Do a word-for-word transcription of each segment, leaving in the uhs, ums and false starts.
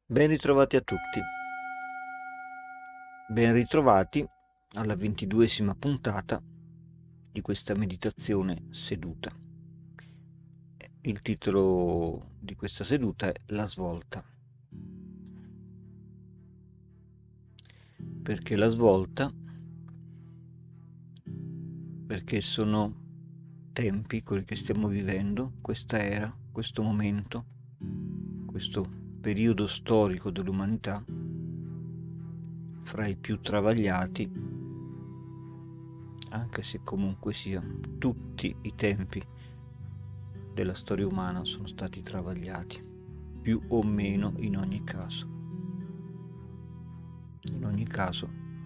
Ben ritrovati a tutti, ben ritrovati alla ventiduesima puntata di questa meditazione seduta. Il titolo di questa seduta è La svolta. Perché la svolta? Perché sono tempi, quelli che stiamo vivendo, questa era, questo momento, questo periodo storico dell'umanità, fra i più travagliati, anche se comunque sia tutti i tempi della storia umana sono stati travagliati, più o meno in ogni caso. In ogni caso,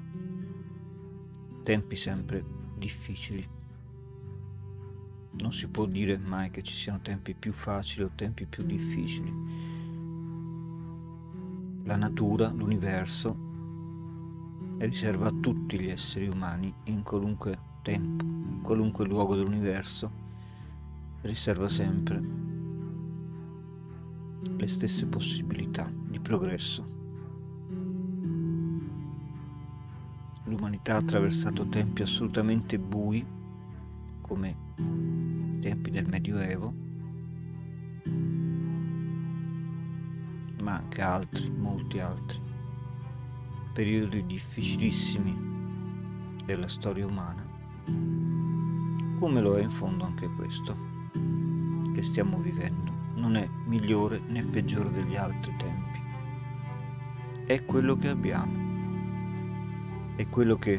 tempi sempre difficili. Non si può dire mai che ci siano tempi più facili o tempi più difficili. La natura, l'universo, riserva a tutti gli esseri umani in qualunque tempo, in qualunque luogo dell'universo, riserva sempre le stesse possibilità di progresso. L'umanità ha attraversato tempi assolutamente bui, come i tempi del Medioevo, ma anche altri, molti altri, periodi difficilissimi della storia umana, come lo è in fondo anche questo che stiamo vivendo. Non è migliore né peggiore degli altri tempi, è quello che abbiamo, è quello che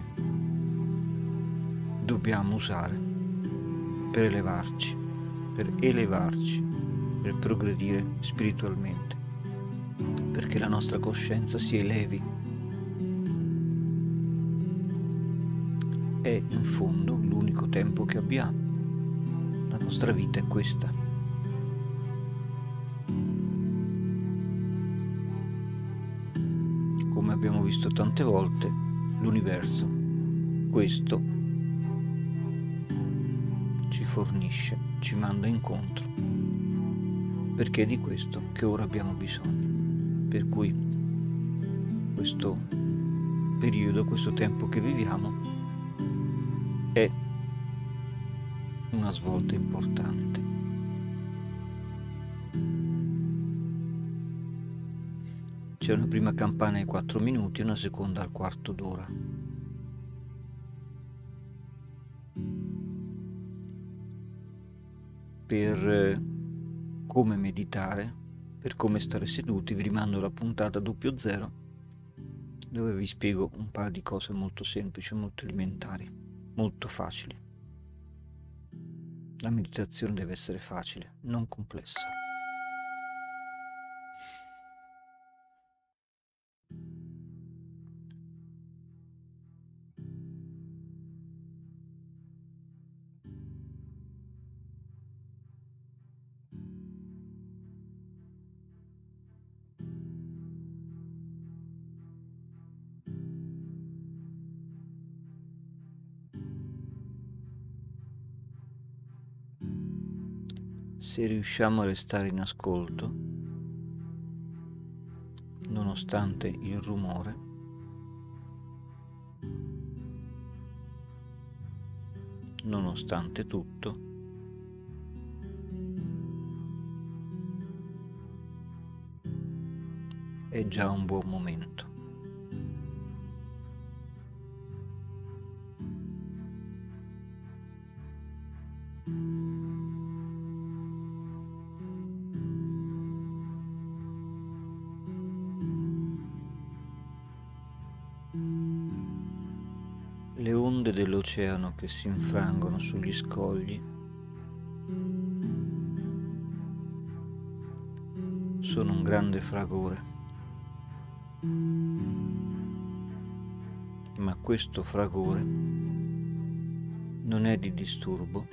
dobbiamo usare per elevarci, per elevarci, per progredire spiritualmente, perché la nostra coscienza si elevi. È in fondo l'unico tempo che abbiamo. La nostra vita è questa. Come abbiamo visto tante volte, l'universo questo ci fornisce, ci manda incontro, perché è di questo che ora abbiamo bisogno. Per cui questo periodo, questo tempo che viviamo è una svolta importante. C'è una prima campana ai quattro minuti e una seconda al quarto d'ora. Per come meditare, per come stare seduti, vi rimando alla puntata doppio zero, dove vi spiego un paio di cose molto semplici, molto elementari, molto facili. La meditazione deve essere facile, non complessa. Se riusciamo a restare in ascolto, nonostante il rumore, nonostante tutto, è già un buon momento. Le onde dell'oceano che si infrangono sugli scogli sono un grande fragore, ma questo fragore non è di disturbo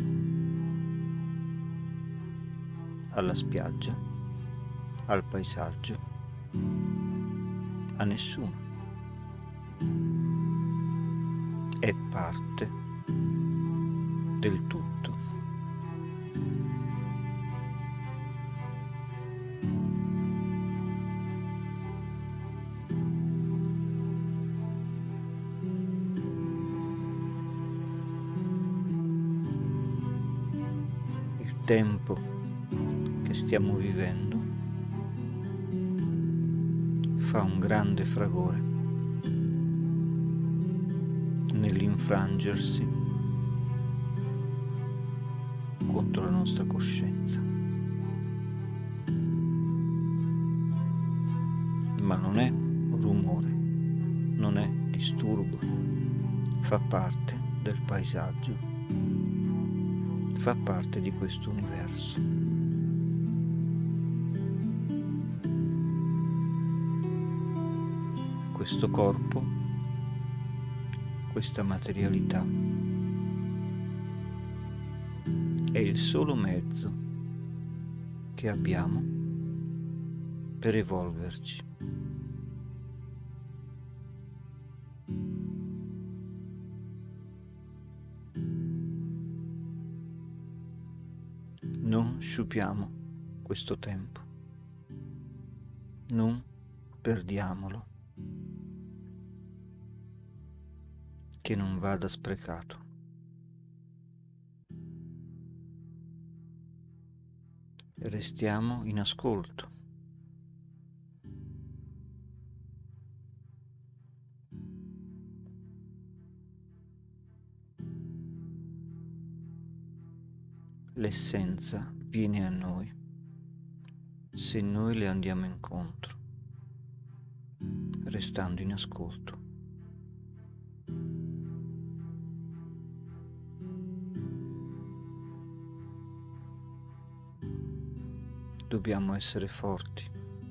alla spiaggia, al paesaggio, a nessuno. È parte del tutto. tempo che stiamo vivendo fa un grande fragore nell'infrangersi contro la nostra coscienza. Ma non è rumore, non è disturbo, fa parte del paesaggio, fa parte di questo universo. Questo corpo, questa materialità è il solo mezzo che abbiamo per evolverci. Non sciupiamo questo tempo, non perdiamolo, che non vada sprecato. Restiamo in ascolto. L'essenza viene a noi se noi le andiamo incontro, restando in ascolto. Dobbiamo essere forti.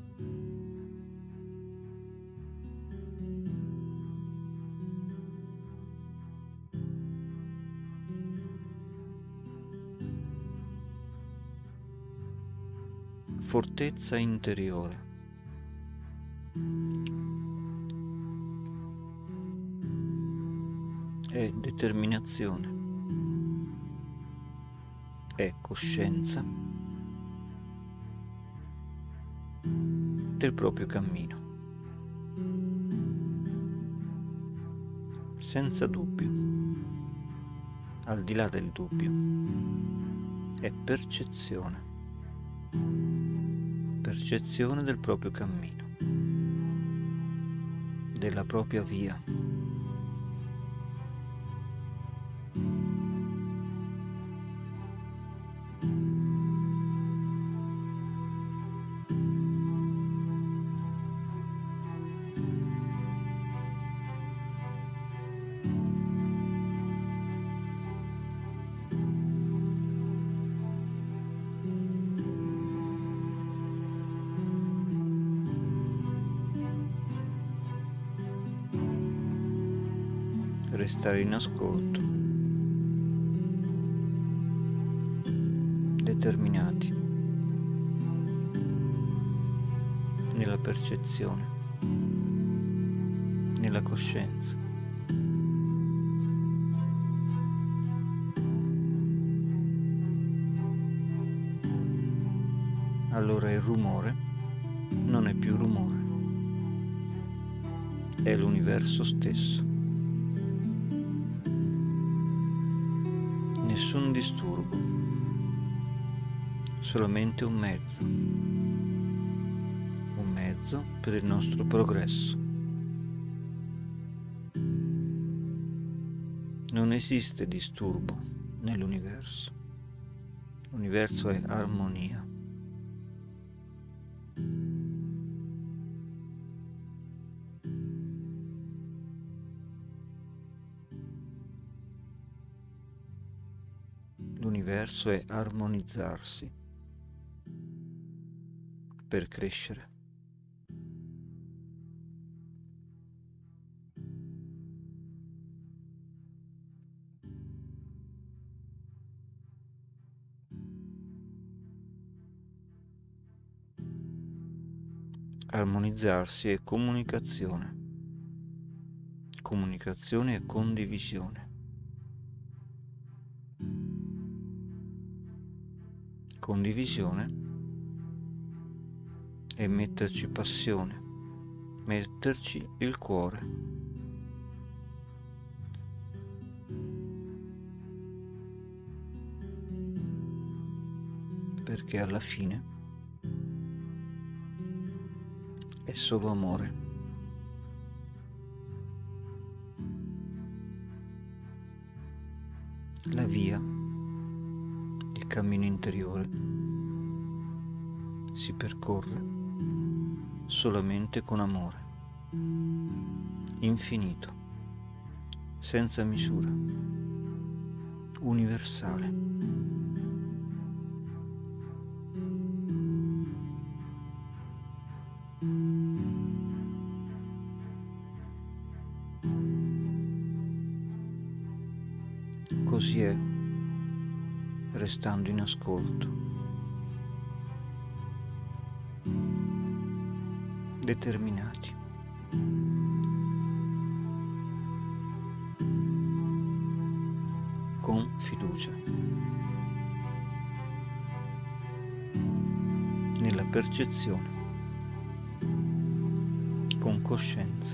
Fortezza interiore. È determinazione. È coscienza del proprio cammino. Senza dubbio, al di là del dubbio, è percezione. Percezione del proprio cammino, della propria via. Restare in ascolto, determinati nella percezione, nella coscienza. Allora il rumore non è più rumore, è l'universo stesso. Nessun disturbo, solamente un mezzo, un mezzo per il nostro progresso. Non esiste disturbo nell'universo, l'universo è armonia. L'universo è armonizzarsi per crescere. Armonizzarsi è comunicazione, comunicazione e condivisione. Condivisione è metterci passione, metterci il cuore. perché alla fine è solo amore. La via, il cammino interiore, si percorre solamente con amore, infinito, senza misura, universale. Così è, restando in ascolto, determinati. Con fiducia, nella percezione, con coscienza.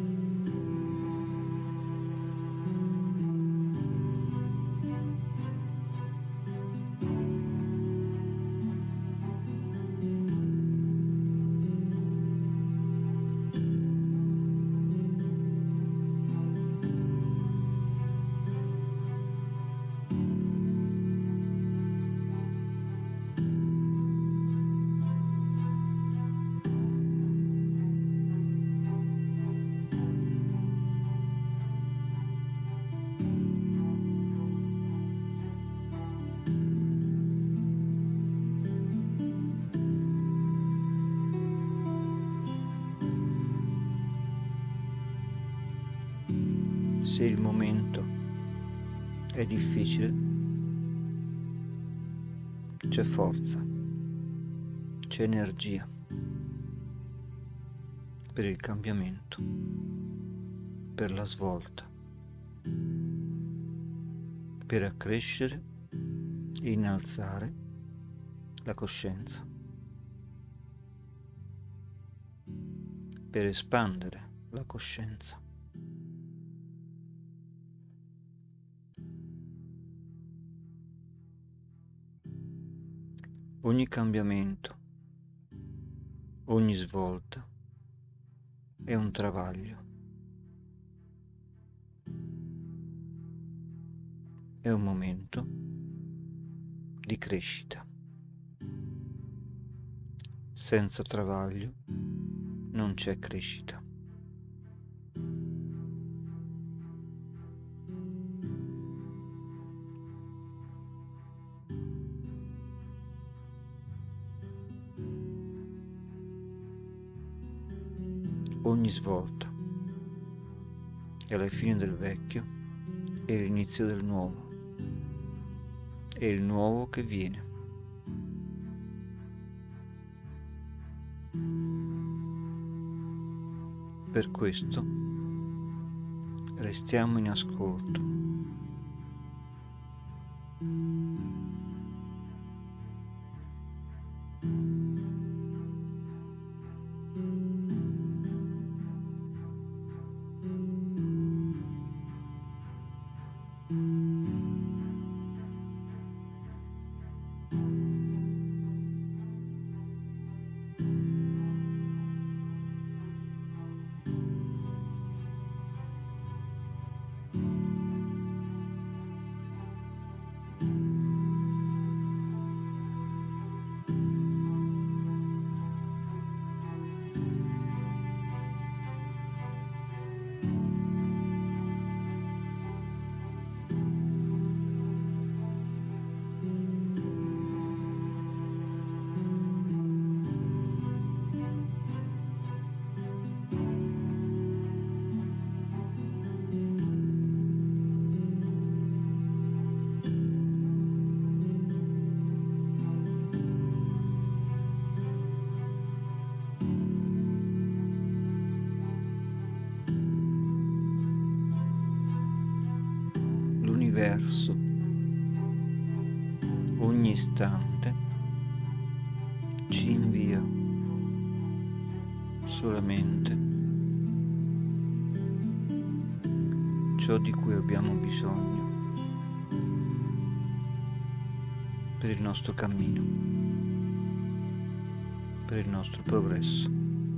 Se il momento è difficile, c'è forza, c'è energia per il cambiamento, per la svolta, per accrescere e innalzare la coscienza, per espandere la coscienza. Ogni cambiamento, ogni svolta è un travaglio, è un momento di crescita. Senza travaglio non c'è crescita. Ogni svolta è la fine del vecchio e l'inizio del nuovo. È il nuovo che viene. Per questo restiamo in ascolto. L'universo, ogni istante, ci invia solamente ciò di cui abbiamo bisogno per il nostro cammino, per il nostro progresso.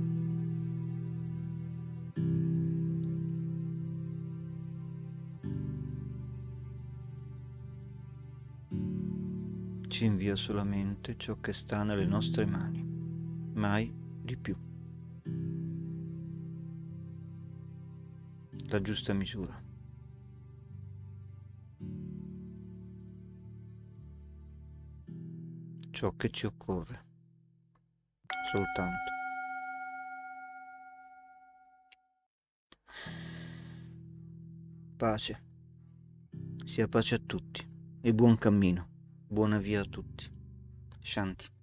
Ci invia solamente ciò che sta nelle nostre mani, mai di più. La giusta misura. Ciò che ci occorre, soltanto. Pace. Sia pace a tutti e buon cammino, buona via a tutti. Shanti.